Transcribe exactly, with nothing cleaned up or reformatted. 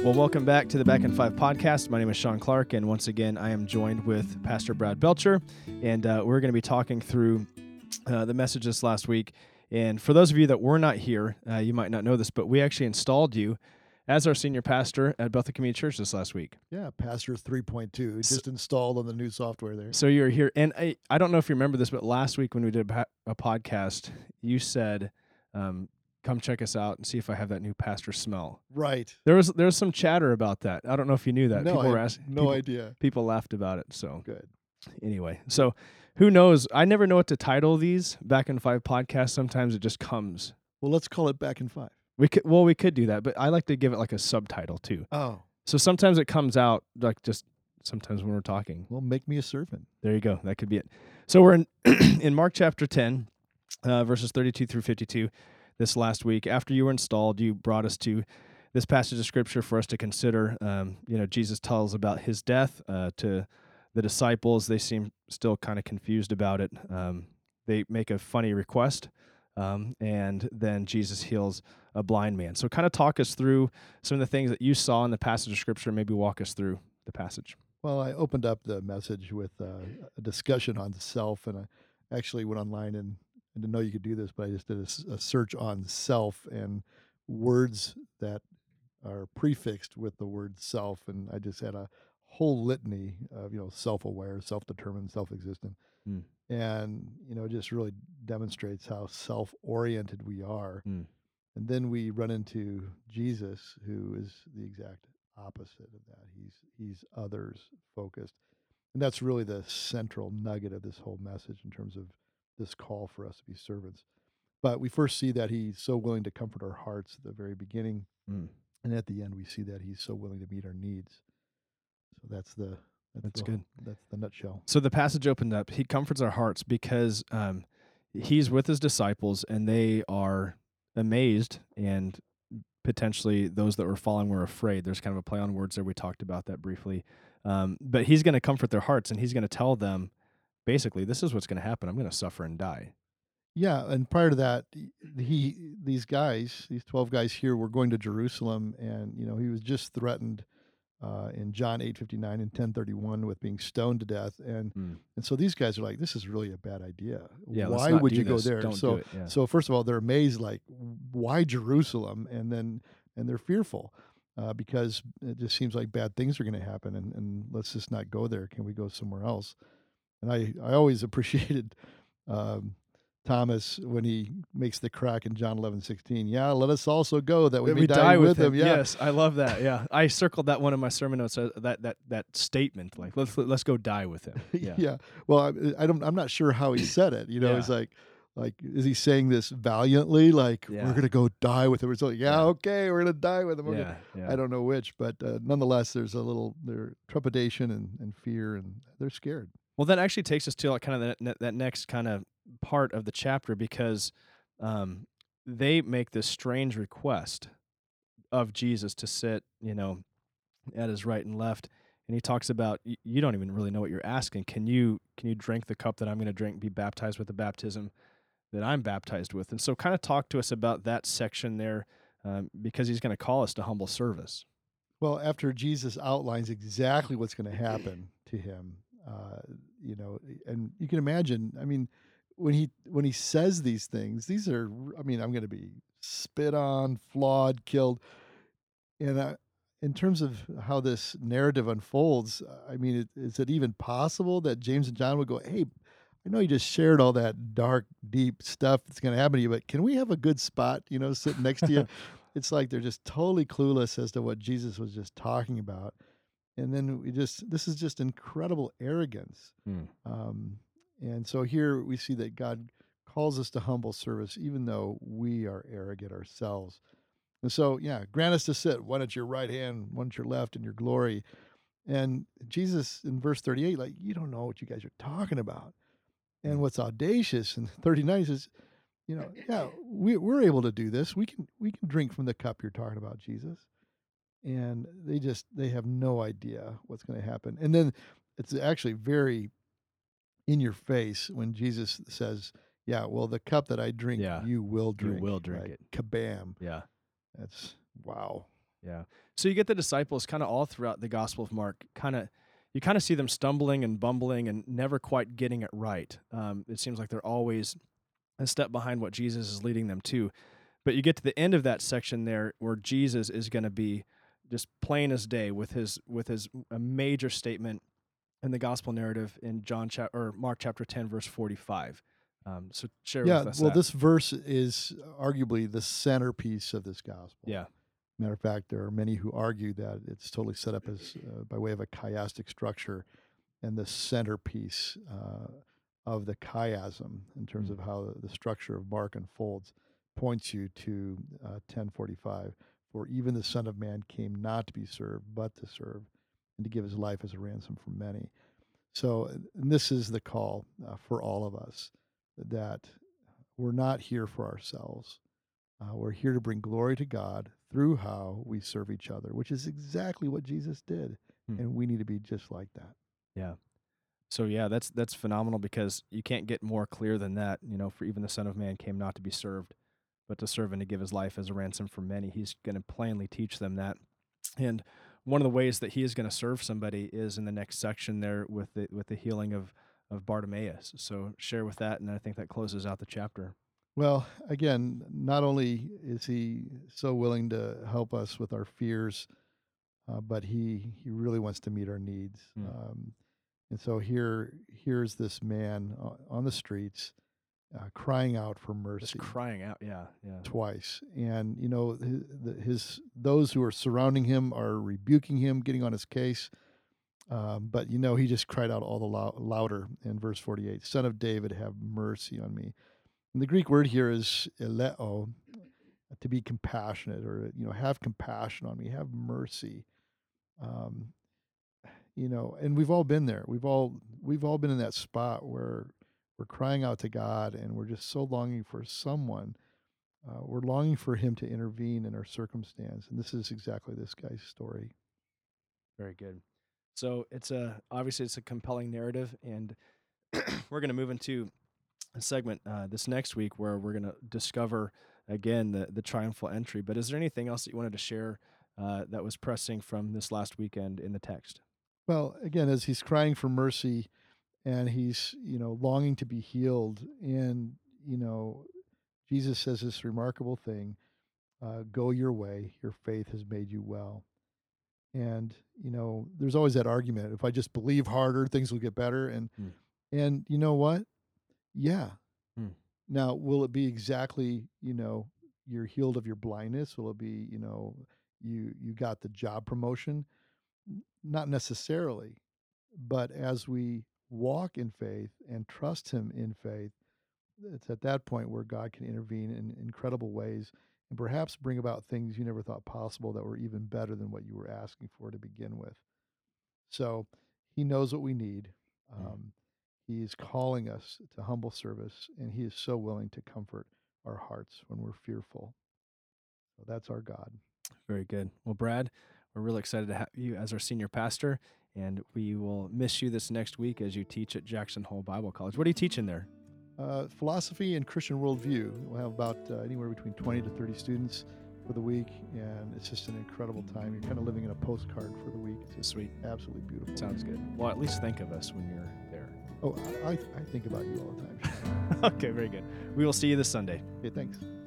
Well, welcome back to the Back in Five podcast. My name is Sean Clark, and once again, I am joined with Pastor Brad Belcher, and uh, we're going to be talking through uh, the messages last week. And for those of you that were not here, uh, you might not know this, but we actually installed you as our senior pastor at Bethel Community Church this last week. Yeah, Pastor three point two, just installed on the new software there. So you're here, and I, I don't know if you remember this, but last week when we did a, a podcast, you said, um, come check us out and see if I have that new pastor smell. Right. There was there was some chatter about that. I don't know if you knew that. No, people I were had asking. no people, idea. People laughed about it. So Good. Anyway, so who knows? I never know what to title these Back in Five podcasts. Sometimes it just comes. Well, let's call it Back in Five. We could well we could do that, but I like to give it like a subtitle too. Oh. So sometimes it comes out like just sometimes when we're talking. Well, make me a servant. There you go. That could be it. So we're in in Mark chapter ten, uh, verses thirty-two through fifty-two. This last week, after you were installed, you brought us to this passage of scripture for us to consider. Um, you know, Jesus tells about his death uh, to the disciples. They seem still kind of confused about it. Um, they make a funny request, um, and then Jesus heals a blind man. So kind of talk us through some of the things that you saw in the passage of scripture, maybe walk us through the passage. Well, I opened up the message with uh, a discussion on self, and I actually went online and I didn't know you could do this, but I just did a, a search on self and words that are prefixed with the word self, and I just had a whole litany of, you know, self-aware, self-determined, self-existent, Mm. and, you know, it just really demonstrates how self-oriented we are. Mm. And then we run into Jesus, who is the exact opposite of that. He's he's others-focused, and that's really the central nugget of this whole message in terms of this call for us to be servants. But we first see that he's so willing to comfort our hearts at the very beginning. Mm. And at the end, we see that he's so willing to meet our needs. So that's the that's, That's the, good. That's the nutshell. So the passage opened up. He comforts our hearts because um, he's with his disciples, and they are amazed, and potentially those that were following were afraid. There's kind of a play on words there. We talked about that briefly. Um, but he's going to comfort their hearts, and he's going to tell them, basically, this is what's going to happen. I'm going to suffer and die. Yeah, and prior to that, he these guys, these twelve guys here, were going to Jerusalem, and you know he was just threatened uh, in John eight fifty nine and ten thirty one with being stoned to death, and Mm. and so these guys are like, this is really a bad idea. Yeah, let's why not would do you go this. there? Don't so do it. Yeah. so first of all, they're amazed, like, why Jerusalem, and then and they're fearful uh, because it just seems like bad things are going to happen, and, and let's just not go there. Can we go somewhere else? And I I always appreciated. Um, Thomas, when he makes the crack in John eleven sixteen, yeah, let us also go that we That may we die, die with with him. him. Yeah. Yes, I love that. Yeah, I circled that one in my sermon notes. Uh, that that that statement, like let's let's go die with him. Yeah. Yeah. Well, I, I don't. I'm not sure how he said it. You know, Yeah. it's like, like, is he saying this valiantly? Like, Yeah. we're gonna go die with him. It's like, yeah, Yeah. okay, we're gonna die with him. Okay. Yeah, yeah. I don't know which, but uh, nonetheless, there's a little there trepidation and, and fear, and they're scared. Well, that actually takes us to like kind of that that next kind of part of the chapter because um, they make this strange request of Jesus to sit, you know, at his right and left, and he talks about you don't even really know what you're asking. Can you can you drink the cup that I'm going to drink? Be baptized with the baptism that I'm baptized with? And so, kind of talk to us about that section there, um, because he's going to call us to humble service. Well, after Jesus outlines exactly what's going to happen to him, uh, you know, and you can imagine, I mean, when he when he says these things, these are, I mean, I'm going to be spit on, flawed, killed. And uh, in terms of how this narrative unfolds, I mean, it, is it even possible that James and John would go, hey, I know you just shared all that dark, deep stuff that's going to happen to you, but can we have a good spot, you know, sitting next to you? It's like they're just totally clueless as to what Jesus was just talking about. And then we just, this is just incredible arrogance. Mm. Um, and so here we see that God calls us to humble service, even though we are arrogant ourselves. And so, yeah, grant us to sit, one at your right hand, one at your left in your glory. And Jesus in verse thirty-eight, like, you don't know what you guys are talking about. And what's audacious in thirty-nine, he says, you know, yeah, we, we're able to do this. We can we can drink from the cup you're talking about, Jesus. And they just, they have no idea what's going to happen. And then it's actually very in your face when Jesus says, yeah, well, the cup that I drink, Yeah. you will drink. You will drink like, it. Kabam. Yeah. That's, wow. Yeah. So you get the disciples kind of all throughout the Gospel of Mark, kind of, you kind of see them stumbling and bumbling and never quite getting it right. Um, it seems like they're always a step behind what Jesus is leading them to. But you get to the end of that section there where Jesus is going to be just plain as day with his with his a major statement in the gospel narrative in John cha- or Mark chapter ten verse forty-five. Um, so share Yeah, with us well, that. this verse is arguably the centerpiece of this gospel. Yeah. Matter of fact, there are many who argue that it's totally set up as uh, by way of a chiastic structure, and the centerpiece uh, of the chiasm in terms Mm. of how the structure of Mark unfolds points you to uh, ten forty-five. For even the Son of Man came not to be served, but to serve, and to give his life as a ransom for many. So, and this is the call uh, for all of us, that we're not here for ourselves. Uh, we're here to bring glory to God through how we serve each other, which is exactly what Jesus did. Hmm. And we need to be just like that. Yeah. So yeah, that's that's phenomenal because you can't get more clear than that. You know, for even the Son of Man came not to be served, but to serve and to give his life as a ransom for many. He's going to plainly teach them that. And one of the ways that he is going to serve somebody is in the next section there with the with the healing of of Bartimaeus. So share with that, and I think that closes out the chapter. Well, again, not only is he so willing to help us with our fears, uh, but he he really wants to meet our needs. Mm. Um, and so here here's this man o- on the streets uh, crying out for mercy. Just crying out, yeah, yeah. Twice, and you know his, his those who are surrounding him are rebuking him, getting on his case. Um, but you know he just cried out all the lou- louder in verse forty-eight, "Son of David, have mercy on me." And the Greek word here is eleo, to be compassionate, or you know, have compassion on me, have mercy. Um, you know, and we've all been there. We've all we've all been in that spot where we're crying out to God, and we're just so longing for someone. Uh, we're longing for Him to intervene in our circumstance, and this is exactly this guy's story. Very good. So it's a obviously it's a compelling narrative, and we're going to move into a segment uh, this next week where we're going to discover again the the triumphal entry. But is there anything else that you wanted to share uh, that was pressing from this last weekend in the text? Well, again, as he's crying for mercy, and he's you know longing to be healed, and you know Jesus says this remarkable thing: uh, "Go your way; your faith has made you well." And you know, there's always that argument: if I just believe harder, things will get better. And Mm. and you know what? Yeah. Mm. Now, will it be exactly you know you're healed of your blindness? Will it be you know you you got the job promotion? N- Not necessarily. But as we walk in faith and trust Him in faith, it's at that point where God can intervene in incredible ways and perhaps bring about things you never thought possible that were even better than what you were asking for to begin with. So He knows what we need. Mm. Um, he is calling us to humble service, and He is so willing to comfort our hearts when we're fearful. So that's our God. Very good. Well, Brad, we're really excited to have you as our senior pastor, and we will miss you this next week as you teach at Jackson Hole Bible College. What are you teaching there? Uh, philosophy and Christian worldview. We'll have about uh, anywhere between twenty to thirty students for the week, and it's just an incredible time. You're kind of living in a postcard for the week. It's just Sweet. absolutely beautiful. Sounds good. Well, at least think of us when you're there. Oh, I, I think about you all the time. Okay, very good. We will see you this Sunday. Okay, thanks.